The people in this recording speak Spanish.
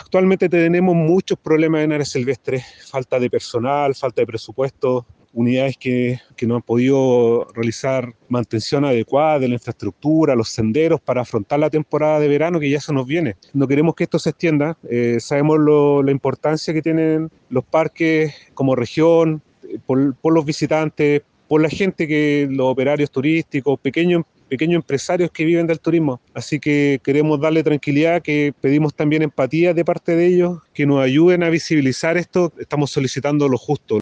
Actualmente tenemos muchos problemas en áreas silvestres, falta de personal, falta de presupuesto, unidades que no han podido realizar mantención adecuada de la infraestructura, los senderos para afrontar la temporada de verano que ya se nos viene. No queremos que esto se extienda, sabemos la importancia que tienen los parques como región, por los visitantes, por la gente los operarios turísticos, pequeños empresarios que viven del turismo. Así que queremos darle tranquilidad, que pedimos también empatía de parte de ellos, que nos ayuden a visibilizar esto. Estamos solicitando lo justo.